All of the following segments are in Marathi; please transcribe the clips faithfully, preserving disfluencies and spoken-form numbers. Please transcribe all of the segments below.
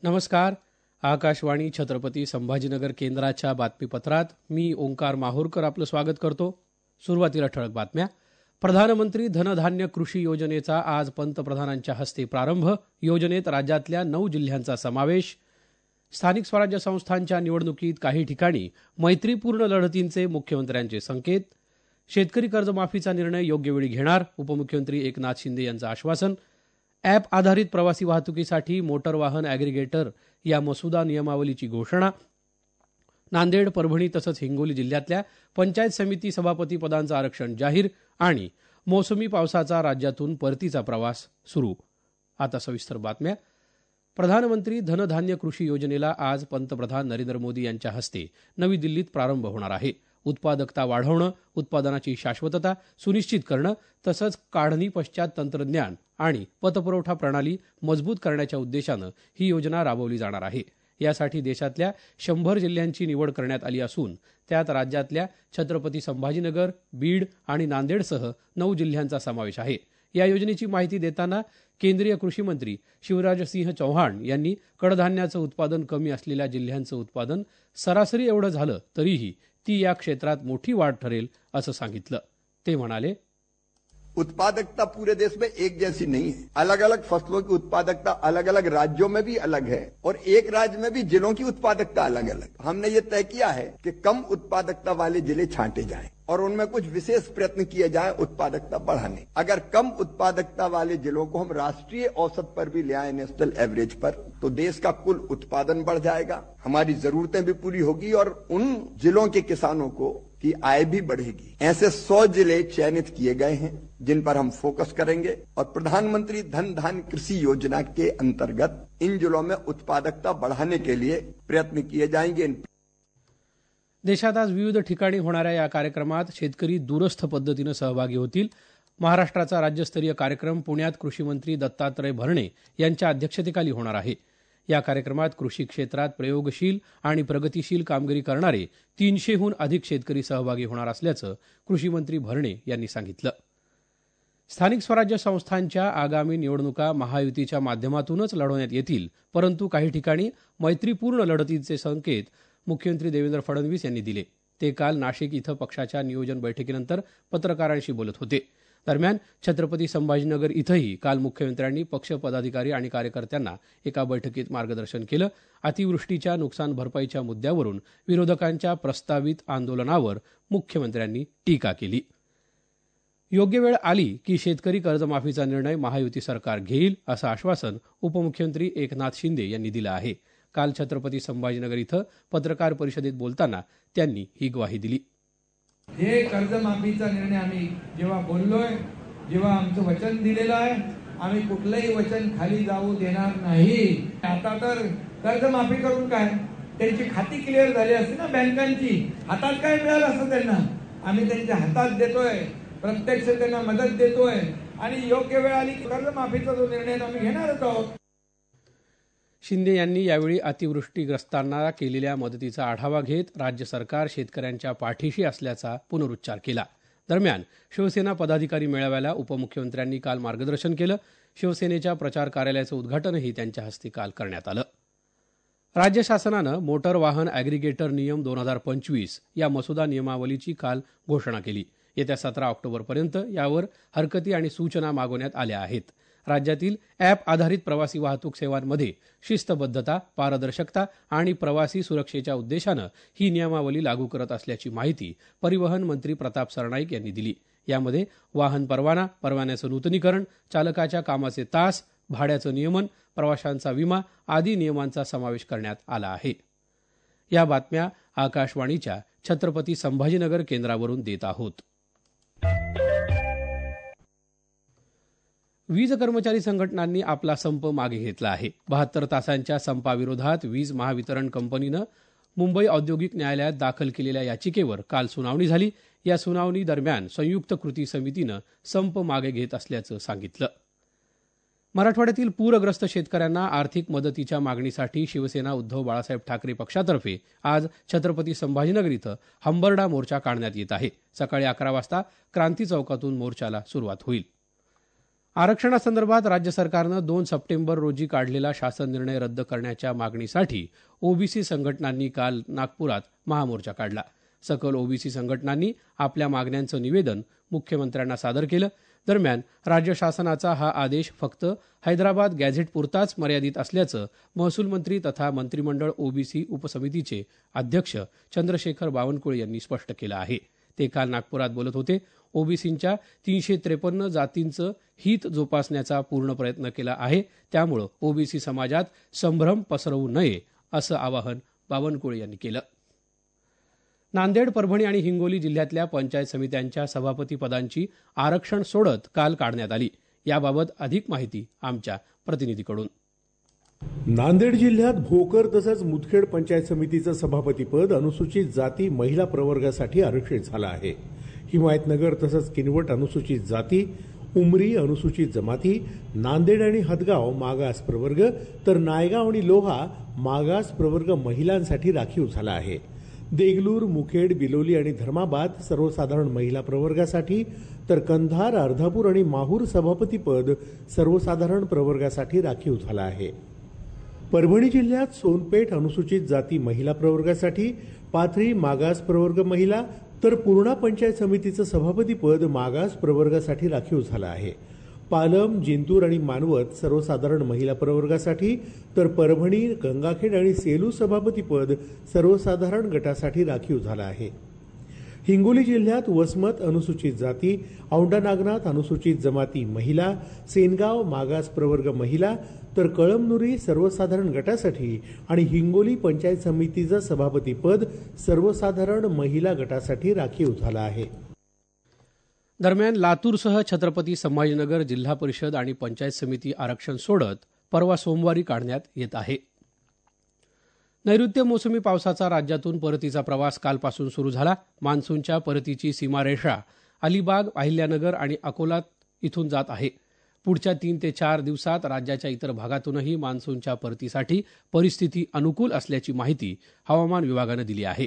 नमस्कार. आकाशवाणी छत्रपती संभाजीनगर केंद्राच्या बातमीपत्रात मी ओंकार माहूरकर आपलं स्वागत करतो. सुरुवातीला ठळक बातम्या. प्रधानमंत्री धनधान्य कृषी योजनेचा आज पंतप्रधानांच्या हस्ते प्रारंभ. योजनेत राज्यातल्या नऊ जिल्ह्यांचा समावेश. स्थानिक स्वराज्य संस्थांच्या निवडणुकीत काही ठिकाणी मैत्रीपूर्ण लढतींचे मुख्यमंत्र्यांचे संकेत. शेतकरी कर्जमाफीचा निर्णय योग्य वेळी घेणार, उपमुख्यमंत्री एकनाथ शिंदे यांचं आश्वासन. ॲप आधारित प्रवासी वाहतुकीसाठी मोटर वाहन ॲग्रिगेटर या मसुदा नियमावलीची घोषणा. नांदेड, परभणी तसंच हिंगोली जिल्ह्यातल्या पंचायत समिती सभापती पदांचं आरक्षण जाहीर आणि मोसमी पावसाचा राज्यातून परतीचा प्रवास सुरू. आता सविस्तर बातम्या. प्रधानमंत्री धनधान्य कृषी योजनेला आज पंतप्रधान नरेंद्र मोदी यांच्या हस्ते नवी दिल्लीत प्रारंभ होणार आहे. उत्पादकता वाढवणं, उत्पादनाची शाश्वतता सुनिश्चित करणं तसंच काढणी पश्चात तंत्रज्ञान आणि पतपुरवठा प्रणाली मजबूत करण्याच्या उद्देशानं ही योजना राबवली जाणार आहे. यासाठी देशातल्या शंभर जिल्ह्यांची निवड करण्यात आली असून त्यात राज्यातल्या छत्रपती संभाजीनगर, बीड आणि नांदेडसह नऊ जिल्ह्यांचा समावेश आहे. या योजनेची माहिती देताना केंद्रीय कृषी मंत्री शिवराजसिंह चौहान यांनी कडधान्याचं उत्पादन कमी असलेल्या जिल्ह्यांचं उत्पादन सरासरी एवढं झालं तरीही ती या क्षेत्रात मोठी वाढ ठरेल असं सांगितलं. ते म्हणाले, उत्पादकता पूरे देश में एक जैसी नहीं है. अलग अलग फसलों की उत्पादकता अलग अलग राज्यों में भी अलग है और एक राज्य में भी जिलों की उत्पादकता अलग अलग. हमने ये तय किया है कि कम उत्पादकता वाले जिले छांटे जाएं और उनमें कुछ विशेष प्रयत्न किए जाएं उत्पादकता बढ़ाने. अगर कम उत्पादकता वाले जिलों को हम राष्ट्रीय औसत पर भी ले आए, नेशनल एवरेज पर, तो देश का कुल उत्पादन बढ़ जाएगा, हमारी जरूरतें भी पूरी होगी और उन जिलों के किसानों को की आय भी बढ़ेगी. ऐसे सौ जिले चयनित किए गए हैं जिन पर हम फोकस करेंगे और प्रधानमंत्री धन धान्य कृषि योजना के अंतर्गत इन जिलों में उत्पादकता बढ़ाने के लिए प्रयत्न किए जाएंगे. देशात आज विविध ठिकाणी होणाऱ्या या कार्यक्रमात शेतकरी दूरस्थ पद्धतीनं सहभागी होतील. महाराष्ट्राचा राज्यस्तरीय कार्यक्रम पुण्यात कृषी मंत्री दत्तात्रय भरणे यांच्या अध्यक्षतेखाली होणार आहे. या कार्यक्रमात कृषी क्षेत्रात प्रयोगशील आणि प्रगतीशील कामगिरी करणारे तीनशेहून अधिक शेतकरी सहभागी होणार असल्याचं कृषी मंत्री भरणे यांनी सांगितलं. स्थानिक स्वराज्य संस्थांच्या आगामी निवडणुका महायुतीच्या माध्यमातूनच लढवण्यात येतील, परंतु काही ठिकाणी मैत्रीपूर्ण लढतीचे संकेत मुख्यमंत्री देवेंद्र फडणवीस यांनी दिले. ते काल नाशिक इथं पक्षाच्या नियोजन बैठकीनंतर पत्रकारांशी बोलत होते. दरम्यान छत्रपती संभाजीनगर इथंही काल मुख्यमंत्र्यांनी पक्ष पदाधिकारी आणि कार्यकर्त्यांना एका बैठकीत मार्गदर्शन केलं. अतिवृष्टीच्या नुकसान भरपाईच्या मुद्द्यावरून विरोधकांच्या प्रस्तावित आंदोलनावर मुख्यमंत्र्यांनी टीका केली. योग्य वेळ आली की शेतकरी कर्जमाफीचा निर्णय महायुती सरकार घेईल असं आश्वासन उपमुख्यमंत्री एकनाथ शिंदे यांनी दिलं आहे. काल छत्रपती संभाजीनगर इथं पत्रकार परिषदेत बोलताना त्यांनी ही ग्वाही दिली. हे कर्जमाफीचा निर्णय आम्ही जेव्हा बोललोय, जेव्हा आमचं वचन दिलेलं आहे, आम्ही कुठलंही वचन खाली जाऊ देणार नाही. आता तर कर्जमाफी करून काय, त्यांची खाती क्लिअर झाली असती ना बँकांची, हातात काय मिळालं असतं त्यांना, आम्ही त्यांच्या हातात देतोय, प्रत्यक्ष त्यांना मदत देतोय आणि योग्य वेळ आली की कर्जमाफीचा जो निर्णय आम्ही घेणारच आहोत. शिंदे यांनी यावेळी अतिवृष्टीग्रस्तांना केलेल्या मदतीचा आढावा घेत राज्य सरकार शेतकऱ्यांच्या पाठीशी असल्याचा पुनरुच्चार केला. दरम्यान शिवसेना पदाधिकारी मेळाव्याला उपमुख्यमंत्र्यांनी काल मार्गदर्शन केलं. शिवसेनेच्या प्रचार कार्यालयाचं उद्घाटनही त्यांच्या हस्ते काल करण्यात आलं. राज्य शासनानं मोटर वाहन ॲग्रिगेटर नियम दोन हजार पंचवीस या मसुदा नियमावलीची काल घोषणा केली. येत्या सतरा ऑक्टोबरपर्यंत यावर हरकती आणि सूचना मागवण्यात आल्या आहेत. राज्यातील ॲप आधारित प्रवासी वाहतूक सेवांमध्ये शिस्तबद्धता, पारदर्शकता आणि प्रवासी सुरक्षेच्या उद्देशानं ही नियमावली लागू करत असल्याची माहिती परिवहन मंत्री प्रताप सरनाईक यांनी दिली. यामध्ये वाहन परवाना, परवान्याचं नूतनीकरण, चालकाच्या कामाचे तास, भाड्याचं नियमन, प्रवाशांचा विमा आदी नियमांचा समावेश करण्यात आला आहे. या बातम्या आकाशवाणीच्या छत्रपती संभाजीनगर केंद्रावरून देत आहोत. वीज कर्मचारी संघटनांनी आपला संप मागे घेतला आहे. बहात्तर तासांच्या संपाविरोधात वीज महावितरण कंपनीनं मुंबई औद्योगिक न्यायालयात दाखल केलेल्या याचिकेवर काल सुनावणी झाली. या सुनावणी दरम्यान संयुक्त कृती समितीनं संप मागे घेत असल्याचं सांगितलं. मराठवाड्यातील पूरग्रस्त शेतकऱ्यांना आर्थिक मदतीच्या मागणीसाठी शिवसेना उद्धव बाळासाहेब ठाकरे पक्षातर्फे आज छत्रपती संभाजीनगर इथं हंबरडा मोर्चा काढण्यात येत आहे. सकाळी अकरा वाजता क्रांती चौकातून मोर्चाला सुरुवात होईल. आरक्षणासंदर्भात राज्य सरकारनं दोन सप्टेंबर रोजी काढलेला शासन निर्णय रद्द करण्याच्या मागणीसाठी ओबीसी संघटनांनी काल नागपुरात महामोर्चा काढला. सकल ओबीसी संघटनांनी आपल्या मागण्यांचं निवेदन मुख्यमंत्र्यांना सादर केलं. दरम्यान राज्य शासनाचा हा आदेश फक्त हैदराबाद गॅझेटपुरताच मर्यादित असल्याचं महसूल मंत्री तथा मंत्रिमंडळ ओबीसी उपसमितीचे अध्यक्ष चंद्रशेखर बावनकुळे यांनी स्पष्ट केलं आहे. ते काल नागपुरात बोलत होते. ओबीसींच्या तीनशे त्रेपन्न जातींचं हित जोपासण्याचा पूर्ण प्रयत्न केला आहे. त्यामुळे ओबीसी समाजात संभ्रम पसरवू नये असं आवाहन बावनकुळे यांनी केलं. नांदेड, परभणी आणि हिंगोली जिल्ह्यातल्या पंचायत समित्यांच्या सभापती पदांची आरक्षण सोडत काल काढण्यात आली. याबाबत अधिक माहिती आमच्या प्रतिनिधीकडून. नांदेड जिल्ह्यात भोकर तसंच मुदखेड पंचायत समितीचं सभापतीपद अनुसूचित जाती महिला प्रवर्गासाठी आरक्षित झालं आहे. हिमायतनगर तसंच किनवट अनुसूचित जाती, उमरी अनुसूचित जमाती, नांदेड आणि हदगाव मागास प्रवर्ग तर नायगाव आणि लोहा मागास प्रवर्ग महिलांसाठी राखीव झाला आहे. देगलूर, मुखेड, बिलोली आणि धर्माबाद सर्वसाधारण महिला प्रवर्गासाठी तर कंधार, अर्धापूर आणि माहूर सभापतीपद सर्वसाधारण प्रवर्गासाठी राखीव झालं आहे. परभणी जिल्ह्यात सोनपेठ अनुसूचित जाती महिला प्रवर्गासाठी, पाथरी मागास प्रवर्ग महिला तर पूर्णा पंचायत समितीचं सभापतीपद मागास प्रवर्गासाठी राखीव झालं आहे. पालम, जिंतूर आणि मानवत सर्वसाधारण महिला प्रवर्गासाठी तर परभणी, गंगाखेड आणि सेलू सभापतीपद सर्वसाधारण गटासाठी राखीव झालं आहे. हिंगोली जिल्ह्यात वसमत अनुसूचित जाती, औंढा नागनाथ अनुसूचित जमाती महिला, सेनगाव मागास प्रवर्ग महिला तर कळमनुरी सर्वसाधारण गटासाठी आणि हिंगोली पंचायत समितीचं सभापतीपद सर्वसाधारण महिला गटासाठी राखीव झालं आहे. दरम्यान लातूरसह छत्रपती संभाजीनगर जिल्हा परिषद आणि पंचायत समिती आरक्षण सोडत परवा सोमवारी काढण्यात येत आहे. नैऋत्य मोसमी पावसाचा राज्यातून परतीचा प्रवास कालपासून सुरू झाला. मान्सूनच्या परतीची सीमारेषा अलिबाग, अहिल्यानगर आणि अकोला इथून जात आहे. पुढच्या तीन ते चार दिवसात राज्याच्या इतर भागातूनही मान्सूनच्या परतीसाठी परिस्थिती अनुकूल असल्याची माहिती हवामान विभागानं दिली आहे.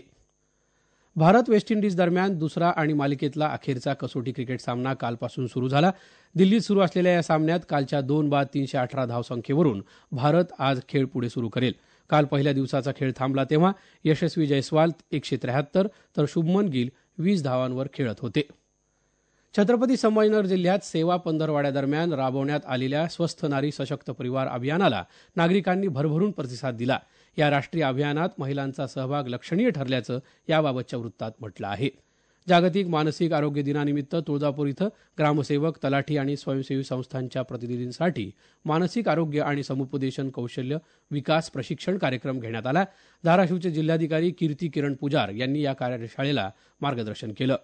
भारत वेस्ट इंडिज दरम्यान दुसरा आणि मालिकेतला अखेरचा कसोटी क्रिकेट सामना कालपासून सुरू झाला. दिल्लीत सुरू असलेल्या या सामन्यात कालच्या दोन बाद तीनशे अठरा धावसंख्येवरून भारत आज खेळ पुढे सुरू करेल. काल पहिल्या दिवसाचा खेळ थांबला तेव्हा यशस्वी जयस्वाल एकशे त्र्याहत्तर तर शुभमन गिल वीस धावांवर खेळत होते. छत्रपती संभाजीनगर जिल्ह्यात सेवा पंधरवाड्यादरम्यान राबवण्यात आलेल्या स्वस्थ नारी सशक्त परिवार अभियानाला नागरिकांनी भरभरून प्रतिसाद दिला. या राष्ट्रीय अभियानात महिलांचा सहभाग लक्षणीय ठरल्याचं याबाबतच्या वृत्तात म्हटलं आहे. जागतिक मानसिक आरोग्य दिनानिमित्त तुळजापूर इथं ग्रामसेवक, तलाठी आणि स्वयंसेवी संस्थांच्या प्रतिनिधींसाठी मानसिक आरोग्य आणि समुपदेशन कौशल्य विकास प्रशिक्षण कार्यक्रम घेण्यात आला. धाराशिवचे जिल्हाधिकारी कीर्ती किरण पुजार यांनी या कार्यशाळेला मार्गदर्शन केलं.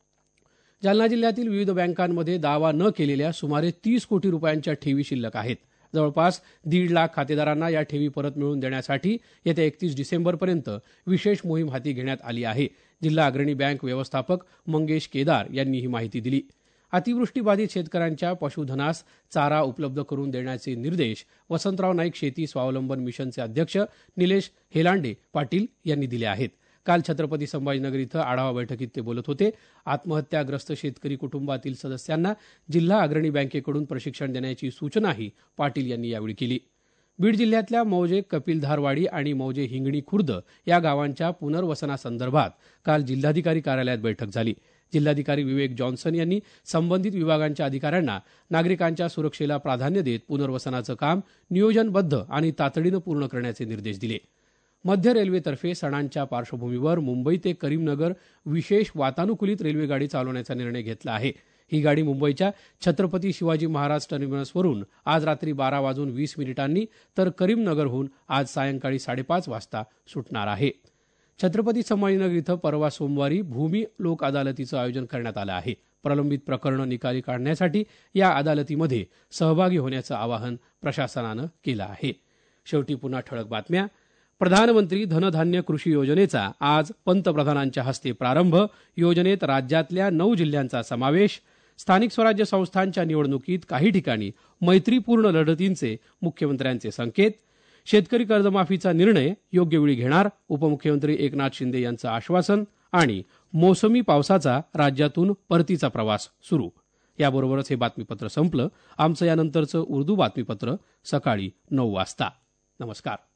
जालना जिल्ह्यातील विविध बँकांमध्ये दावा न केलेल्या सुमारे तीस कोटी रुपयांच्या ठेवी शिल्लक आहेत. जवळपास दीड लाख खातेदारांना या ठेवी परत मिळवून देण्यासाठी येत्या एकतीस डिसेंबरपर्यंत विशेष मोहीम हाती घेण्यात आली आहे. जिल्हा अग्रणी बँक व्यवस्थापक मंगेश केदार यांनी ही माहिती दिली. अतिवृष्टीबाधित शेतकऱ्यांच्या पशुधनास चारा उपलब्ध करून देण्याचे निर्देश वसंतराव नाईक शेती स्वावलंबन मिशनचे अध्यक्ष निलेश हेलांडे पाटील यांनी दिले आहेत. काल छत्रपती संभाजीनगर इथं आढावा बैठकीत ते बोलत होते. आत्महत्याग्रस्त शेतकरी कुटुंबातील सदस्यांना जिल्हा अग्रणी बँकेकडून प्रशिक्षण देण्याची सूचनाही पाटील यांनी यावेळी केली. बीड जिल्ह्यातल्या मौजे कपिलधारवाडी आणि मौजे हिंगणी खुर्द या गावांच्या पुनर्वसनासंदर्भात काल जिल्हाधिकारी कार्यालयात बैठक झाली. जिल्हाधिकारी विवेक जॉन्सन यांनी संबंधित विभागांच्या अधिकाऱ्यांना नागरिकांच्या सुरक्षेला प्राधान्य देत पुनर्वसनाचं काम नियोजनबद्ध आणि तातडीनं पूर्ण करण्याचे निर्देश दिले. मध्य रेल्वेतर्फे सणांच्या पार्श्वभूमीवर मुंबई ते करीमनगर विशेष वातानुकूलित रेल्वेगाडी चालवण्याचा निर्णय घेतला आहे. ही गाडी मुंबईच्या छत्रपती शिवाजी महाराज टर्मिनसवरून आज रात्री बारा वाजून वीस मिनिटांनी तर करीमनगरहून आज सायंकाळी साडेपाच वाजता सुटणार आहे. छत्रपती संभाजीनगर इथं परवा सोमवारी भूमी लोक अदालतीचं आयोजन करण्यात आलं आहे. प्रलंबित प्रकरणं निकाली काढण्यासाठी या अदालतीमध्ये सहभागी होण्याचं आवाहन प्रशासनानं केलं आहे. शेवटी पुन्हा ठळक बातम्या. प्रधानमंत्री धनधान्य कृषी योजनेचा आज पंतप्रधानांच्या हस्ते प्रारंभ. योजनेत राज्यातल्या नऊ जिल्ह्यांचा समावेश. स्थानिक स्वराज्य संस्थांच्या निवडणुकीत काही ठिकाणी मैत्रीपूर्ण लढतींचे मुख्यमंत्र्यांचे संकेत. शेतकरी कर्जमाफीचा निर्णय योग्य वेळी घेणार, उपमुख्यमंत्री एकनाथ शिंदे यांचं आश्वासन. आणि मोसमी पावसाचा राज्यातून परतीचा प्रवास सुरू. याबरोबरच हे बातमीपत्र संपलं. आमचं यानंतरचं उर्दू बातमीपत्र सकाळी नऊ वाजता. नमस्कार.